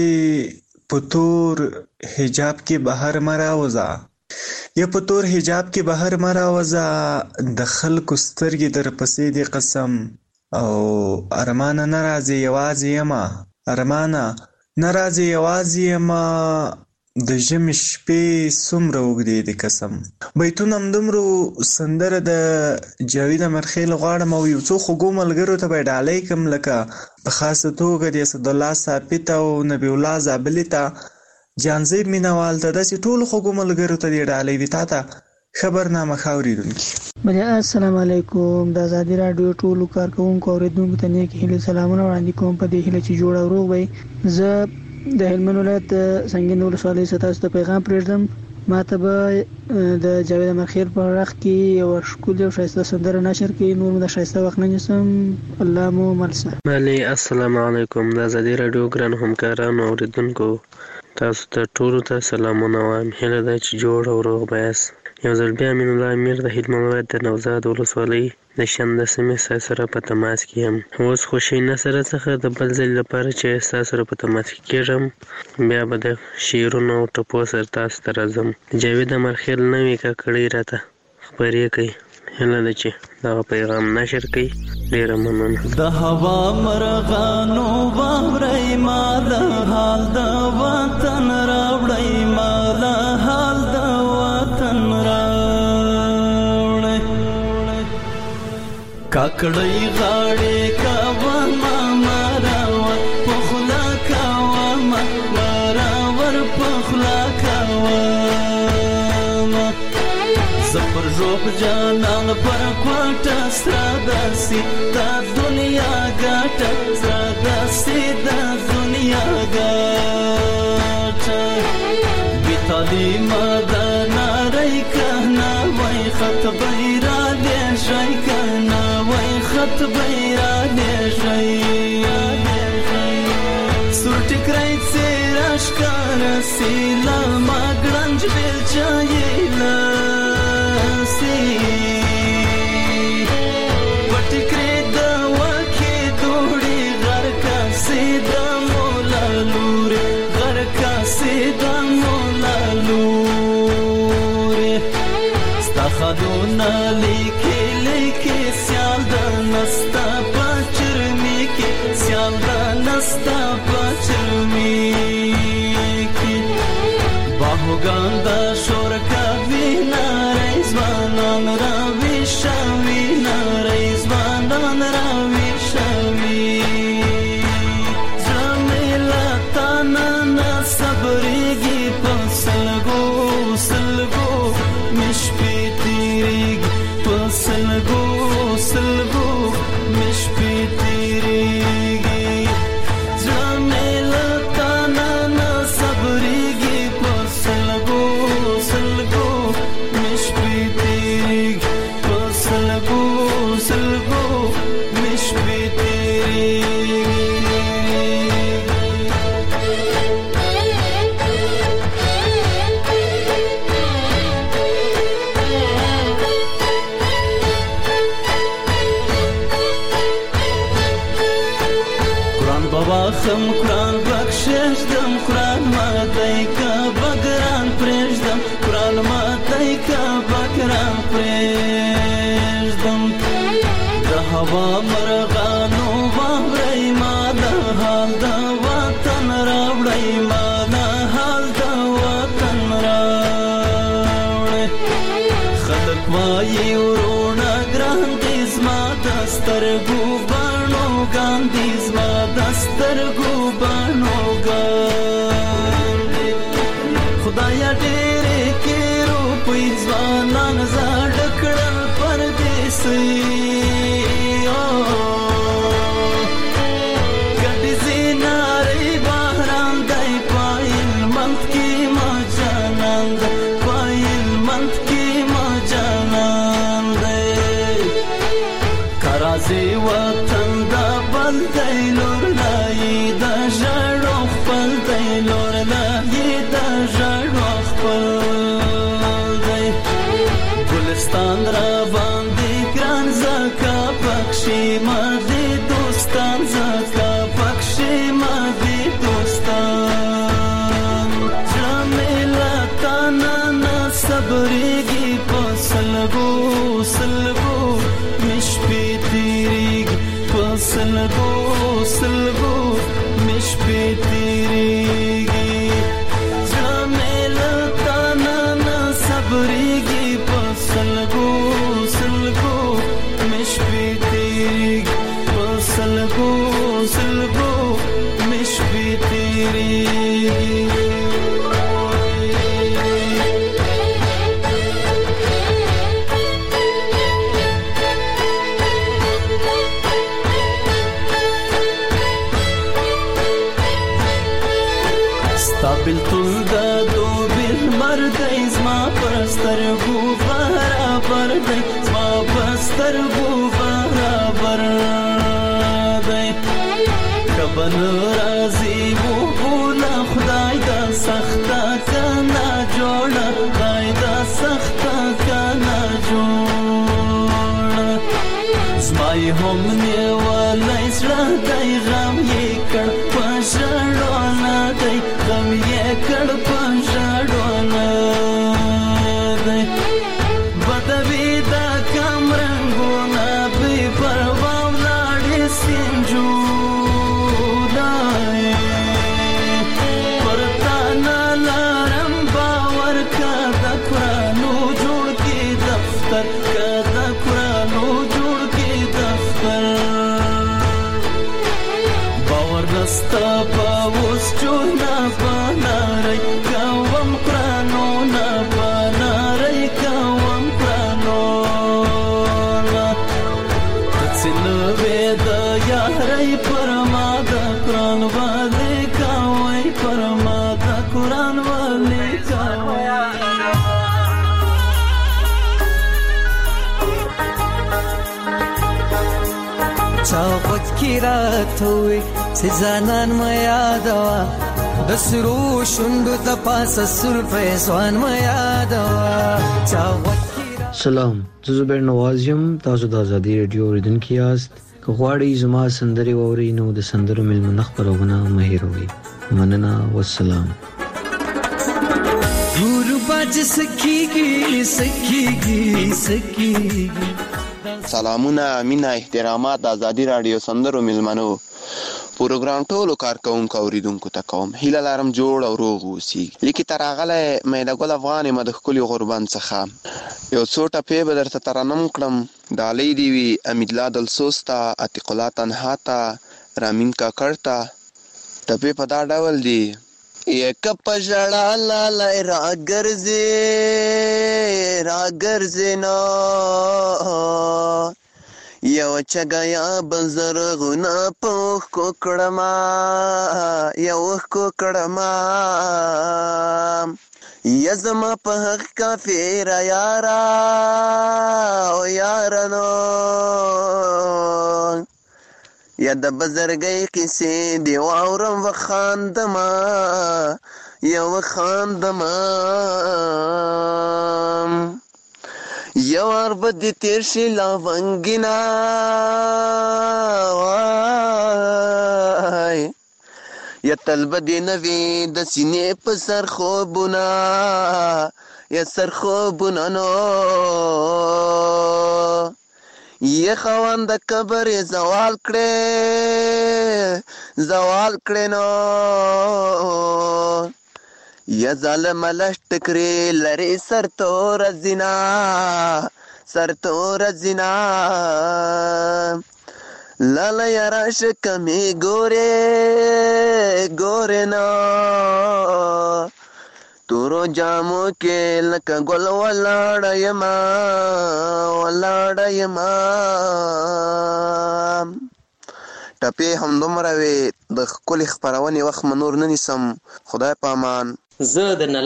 په تور حجاب کې بهر مه راوځه، یا په تور حجاب کې بهر مه راوځه، د خلکو سترګې درپسې دي قسم. او ارمانه نه راځې یوازې یمه، ارمانه نه راځې یوازې یمه، د ژمي شپې څومره اوږدې دي قسم. بیتونه همدومره سندره د جاوید امرخیل غواړم او یو څو خوږو ملګرو ته به یې ډالۍ کړم، لکه په خاصه توګه د اسدالله صافي ته او نبي الله زابلي ته، جانزیب مینوال ته، داسې ټولو خوږو ملګرو ته دې ډالۍ وي. تا ته خبرنامه خاوریدونکي
بله السلام علیکم. د ازادي رادیو ټولو کارکونکو اوریدونکو ته نیک هیلې سلامونه وړاندې کوم په دې هیله چې جوړ او روغ وي. زه د هلمند ولایت سنگین ولسوالۍ څخه تاسو ته پیغام پرېږدم. ما ته به د جاوید امرخیل په اړه کې یو ښکلې او ښایسته سندره نشر کړي. نور مو د ښایسته وخت نه نیسم. الله مو ملسه.
بله السلام علیکم. د ازادي رادیو ګران همکارانو اوریدونکو تاسو ته ټولو ته سلامونه وایم. هیله ده چې جوړ او روغ به یاست. یو ځل بیا امین الله امیر د هلمند ولایت د نوزاد ولسوالۍ د شنده سیمې سره په تماس کې یم. اوس خوشي نصر څخه د بل ځل لپاره چې سره په تماس کې کېږم بیا به د شعرونو او ټپو سره تاسو ته راځم. جاوید امرخیل نوې ککړۍ راته خپرې کوي. هیله ده چې دغه پیغام نشر کړي. ډېره مننه.
د هوا مرغانو واورئ ما د حال د وطن راوړئ ما د حال د وطن راوړئ کاکړۍ غاړې کاوه ما مراور پخلا کاوه ما مراور پخلا کاوه زپر روب جانان پر کوټه سراداسي دا دنیا ګټه سراداسي دا دنیا ګټه بیتالي ماده ناري کهنا وای خط بیرا دې شي کهنا وای خط بیرا دې شي سورټ کرای سراش کار سیلا ما ګرنج بیل چایلا خدونا لیکي لیکي سیال د نستا پچرمی کې سیال د نستا پچرمی کې باهوګان د شور کا وینا رضوانان را ویشوي نا رضوانان را ویشوي زمیلا تانا صبرېږي په سلګو سلګو مشپې سلګو سلګو مش پیتریږي زمیلا تانا نا صبرېږي په سلګو سلګو مش پیتریږي په سلګو سلګو مش پیتریږي خم قرآن بخششدم قرآن ماتای کا بگران پرشدم قرآن ماتای کا بگران پرشدم د هوا مرغانو واورئ ما د حال د وطن راوړئ ما د حال د وطن راوړئ خلک وایي ورونه ګران دي زما د سترګو بڼو ګاندي زما د سترګو بڼو ګاندي خدایا ډېرې کې روپۍ ځوانان زاړه کړل پردیسي ګډې زینارې بهران دی پایل منت کې ما جانان دی پایل منت کې ما جانان دی کرازي وطن دا بل دی لور لای دا ژړو خپل دی لور لای دا ژړو خپل دی ګلستان را باندې ګران زکا پکشي ما دې دوستان زکا پکشي ما دې دوستان زمیلا تانا نا صبرېږي په سلګو سلګو مش پیتریږي په سلګو سلګو مش پیتریږي زمیلا تانا نا صبرېږي په سلګو سلګو مش پیتریږي په سلګو سلګو مش پیتریږي برابر دی زما پسترګو برابر دی زما پسترګو برابر دی کبن راضی وو بولا خدای دا سخته کنا جوړه خدای دا سخته کنا جوړه زمای هم نیولای سره دی غم یې کړ پښړونه دی غم یې کړ پښړونه دی بدوی دا کم رنګونه بې پروا ولاړې سینجو
راتوي سزانان ما یادوا د سرو شوندو د پاسه سر فیضوان ما یادوا
سلام زه زبیر نواز یم تاسو د ازادي رادیو اوریدونکي یاست که غواړئ زما سندرې واورئ نو د سندرو میلمنه خپرونه مه هېروئ مننه والسلام
سلامونه مینا احترامات د ازادي رادیو سندرو میلمنو پروګرام ټولو کارکونکو اوریدونکو ته کوم هیله لرم جوړ او روغ اوسئ لیکي تر هغه مې د ګل افغان یم د ښکلي غربن څخه یو څو ټپې به درته ترنم کړم ډالۍ دې وي امیدلا دلسوز ته عتیق الله تنها ته رامین کاکړ ته ټپې په دا ډول دي یک په ژړا لالی راګرځې نو یو چګیا بزرغونه په اوښکو کړما یا اوښکو کړما یا زما په حق کافره یارا او یارانو یا د بزرګۍ قیسې دی واورم وخاندما یا وخاندما یو اربه دی تیر شي لاونګینا وای یا طلبه دی نوی د سینې په سر خوبونه یا سر خوبونه نو یه خوان د قبر زوال کړې نو یا ظالم لشت کړې لري سر تور زنا لالا یارا شکمی ګورې نو تورو جامو کې لکه ګل ولاړه یما ټپې همدومره وې د ښکلې خپرونې وخت مې نور نه نیسم خدای په امان
زه درنه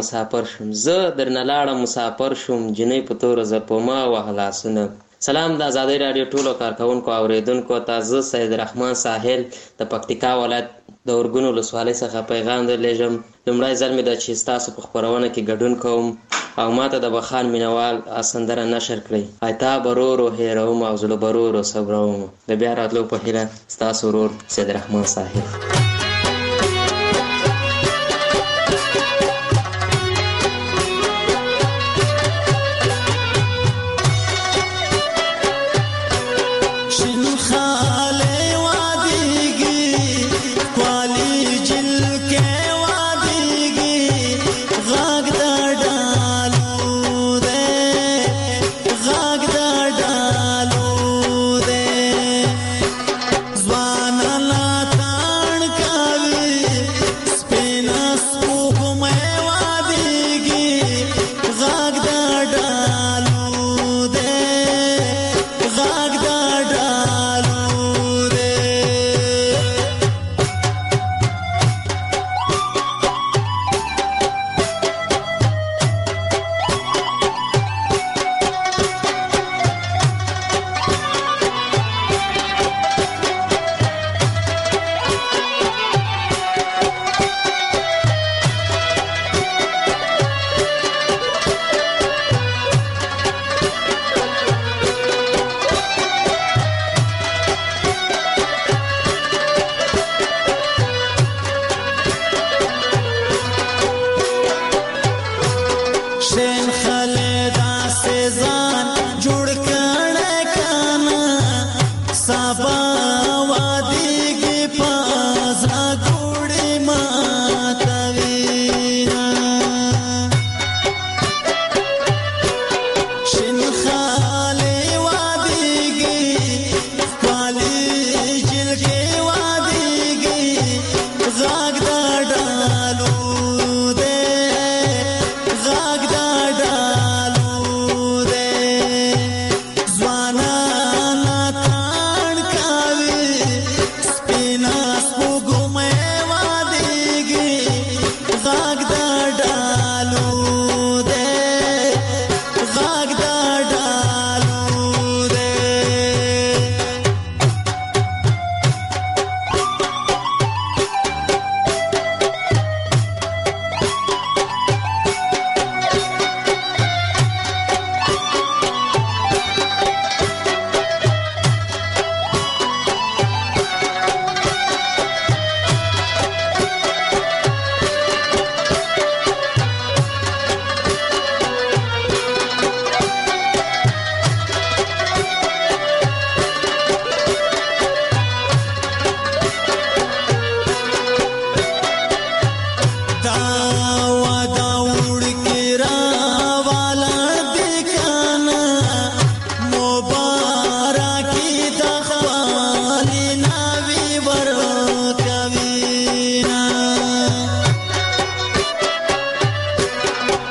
لاړم مسافر شوم جنۍ په توره زپوما وهلاسونه سلام د ازادۍ راډیو ټولو کارکونکو اوریدونکو ته زه سید رحمان ساحل د پکتیکا ولایت د اورګون ولسوالۍ څخه پیغام درلېږم لومړی ځل مې ده چې ستاسو په خپرونه کې ګډون کوم او ماته د بخان مینوال سندره نشر کړئ ایتا برورو هېروم او زړه برورو صبروم د بیا راتلو په هیله ستاسو ورور سید رحمان ساحل
ځوان لا تان کا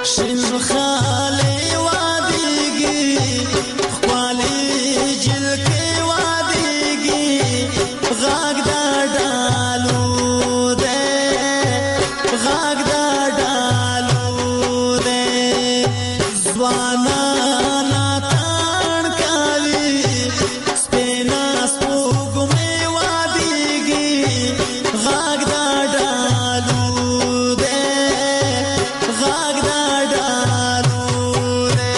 شین خالی وادیږي خپلې جلکې وادیږي غاګ د ډالو دې غاګ د ډالو دې ځوانا ناتان کاوي سپینا سپوږمۍ وادیږي غاګ د ډالو دې غاګ د ډالو دې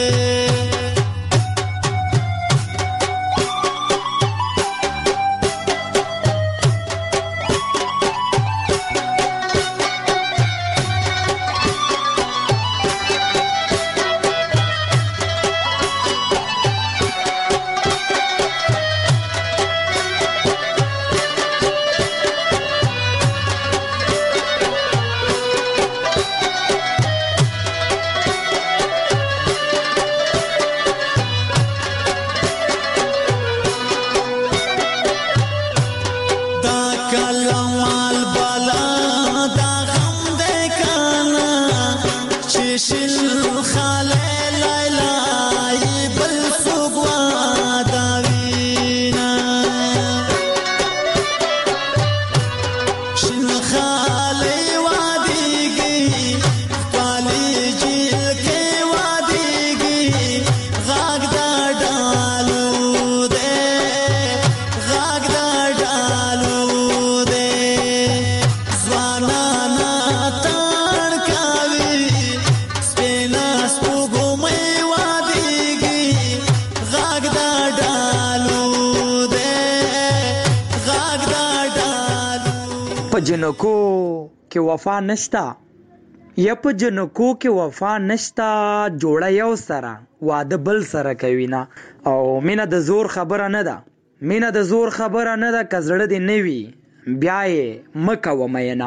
دا کلمال بالا دا غم دې کانا چې شل خاله لای بل سوګوا دا وینا شل خاله وادیږي خپلې جیل کې وادیږي غاګ دا ډالو دې غاګ دا ډالو دې ځوانا ناتان کاوي سپینا سپوږمۍ وادیږي غاګ دا ډالو دې غاګ دا ډالو
په جنکو کې وفا نشتا یا په جنکو کې وفا نشتا جوړه یو سره واده بل سره کوي نه او مینه د زور خبره نه ده مینه د زور خبره نه ده که زړه دې نه وي بیا یې مه کوه مینه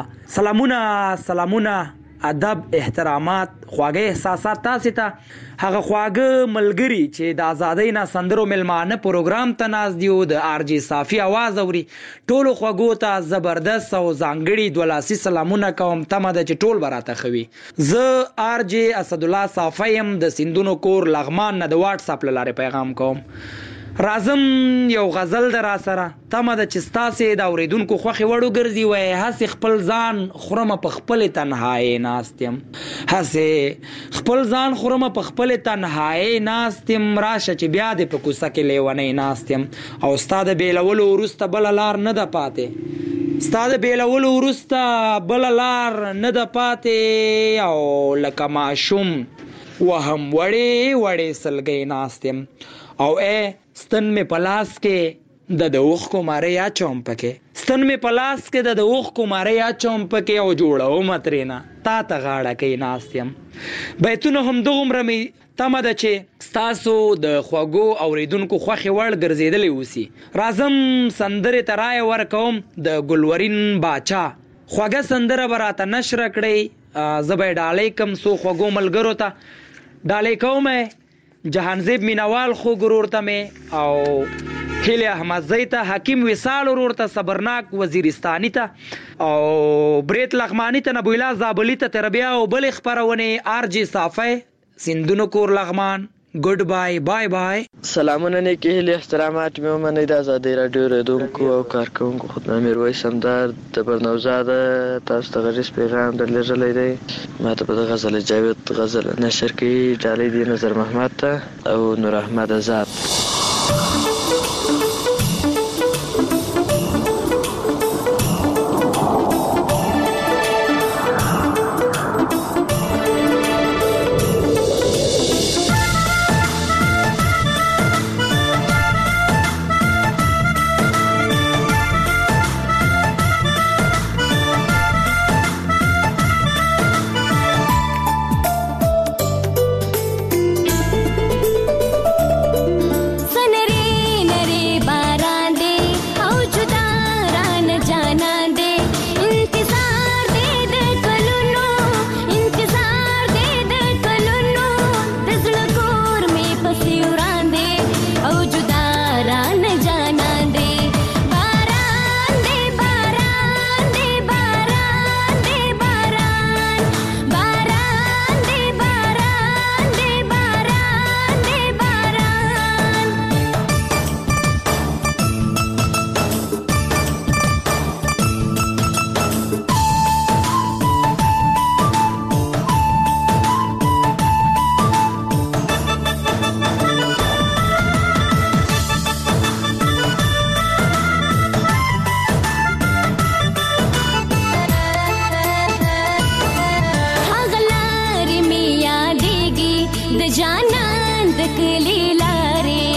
سلامونه ادب احترامات خواږه احساسات تاسې ته هغه خواږه ملګري چې د ازادۍ نه سندرو ملمانه پروګرام ته ناست دي د آر جی صافي اواز اوري ټولو خوږو ته زبردست او ځانګړي دولاسي سلامونه کوم تمه ده چې ټول به راته ښه وي زه آر جی اسدالله صافی یم د سیندونو کور لغمان نه د واټس اپ له لارې پیغام کوم راځم یو غزل د را سره تمه ده چې ستاسې د اورېدونکو خوښې وړو ګرځي وایي هسې خپل ځان خورمه په خپلې تنهایۍ ناست یم هسې خپل ځان خورمه په خپلې تنهایۍ ناست یم راشه چې بیا دې په کوڅه کې لیونۍ ناست یم او ستا د بېلولو وروسته بله لار نه ده پاتې ستا د بېلولو وروسته بله لار نه ده پاتې او لکه ماشوم وهم وړې وړې سلګۍ ناست یم او ستن می پلاس کې د اوښکو ماره یا چوم پکې ستن می پلاس کې د اوښکو ماره یا چوم پکې او جوړو مترینا تا ته غاړه کې ناست یم بیتونه هم دومره می تمه ده چې ستاسو د خوږو اوریدونکو خوښې وړ ګرځېدلی اوسي راځم سندرې ته رایه ورکوم د ګلورین باچا خوږه سندره به راته نشره کړئ زه به یې ډالۍ کم څو خوږو ملګرو ته ډالۍ کوم جهانزیب مینوال خو ګرور ته مې او هیله احمدزی ته حکیم وصال ورور ته صبرناک وزیرستانی ته او بریت لغمانی ته نبویلا زابلی ته تربیه او بل خبرونه آر جی صافی سیندونو کور لغمان ګډ بای بای بای
سلامونه نیکی هیلې احترامات مې ومنئ د ازادۍ راډیو اورېدونکو او کارکوونکو خدمت میرویس همدار د برنوزاده تاسو ته غریز پیغام درلېږلی دی ما ته په د غزل جاوید غزل نشر کوي ډالۍ دی نظر محمد ته او نور احمد آزاد
د جانان د کلی لارې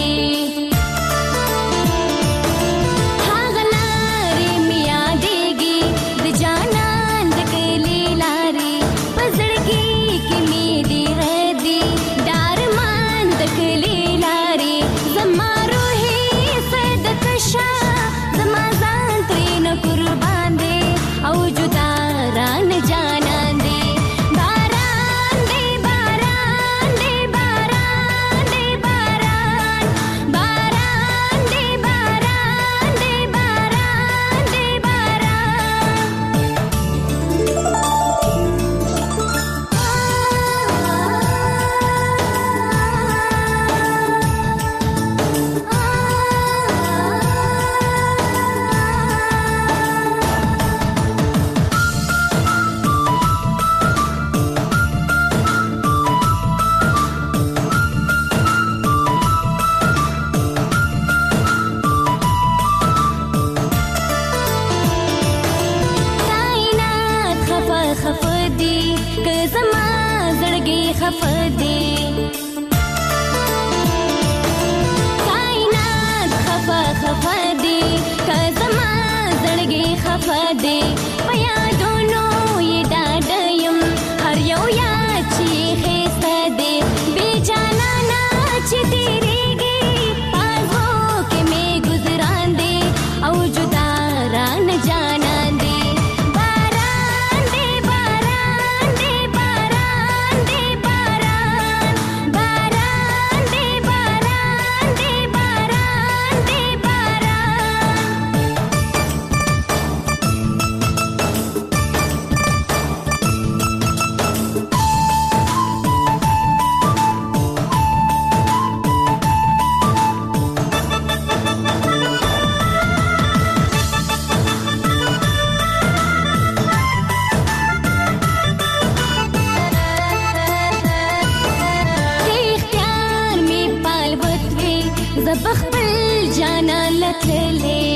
هغه لارې مې یادېږي د جانان د کلی لارې په زړګي کې مې ډېره دي د ارمان د کلی لارې زما روحي صدقه شه زما ځان ترېنه قربان دی او جدا رانه جانان دی باران دی باران دی باران دی باران باران دی باران دی باران دی کائنات خفه خفه دی که زما زړګی خفه دی کائنات خفه خفه دی که زما زړګی خفه دی په یادونو یې ډاډه یم هر یو یاد چې ښایسته دی بې جانانه چې تېرېږي پازو کې مې ګزران دی او جدا رانه جانان دی باران دی باران دی باران دی باران باران دی باران دی باران دی اختیار می پال وتوي زه په خپل جانان لتلې